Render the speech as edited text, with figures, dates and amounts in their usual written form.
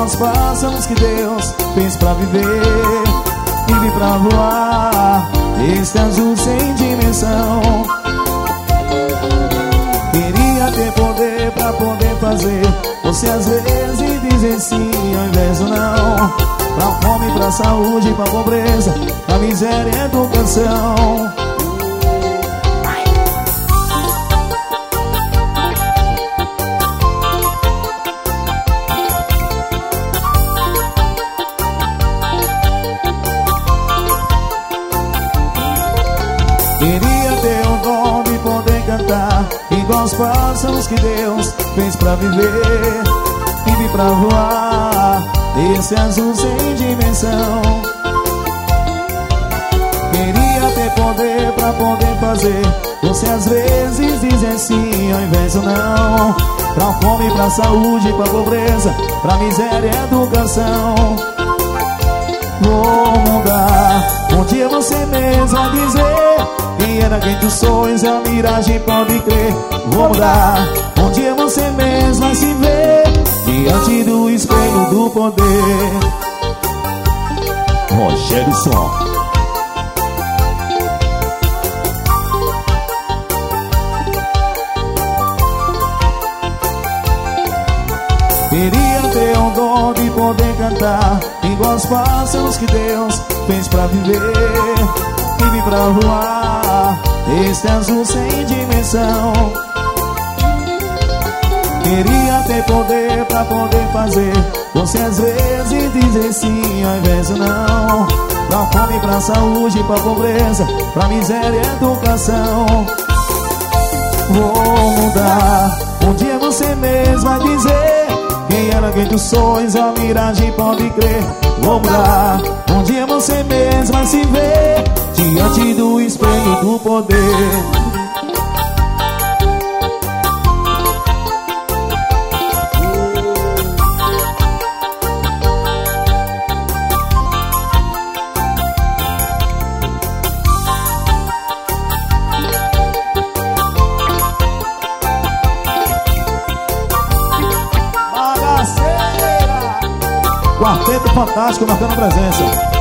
igual os pássaros que Deus fez pra viver. Vive pra voar, esse azul sem dimensão. Queria ter poder pra poder fazer você às vezes dizer sim ao invés do não. Pra fome, pra saúde, pra pobreza, pra miséria e educação. Queria ter o dom de poder cantar igual os pássaros que Deus fez pra viver. Vive pra voar, esse azul sem dimensão. Queria ter poder pra poder fazer você às vezes dizer sim ao invés do não. Pra fome, pra saúde, pra pobreza, pra miséria e educação. Vou mudar, um dia você mesmo vai dizer quem era quem dos sonhos, a miragem pode crer. Vou mudar, um dia você mesmo vai se ver diante do espelho do poder. Rogério Som. Queria ter um dom de poder cantar igual os pássaros que Deus fez pra viver. Vive pra voar, esse azul sem dimensão. Queria ter poder pra poder fazer você às vezes dizer sim ao invés do não. Pra fome, pra saúde, pra pobreza, pra miséria e educação. Vou mudar, um dia você mesmo vai dizer quem era quem dos sonhos, a miragem pode crer. Vou mudar, um dia você mesmo vai se ver diante do espelho do poder. Quarteto Fantástico marcando presença.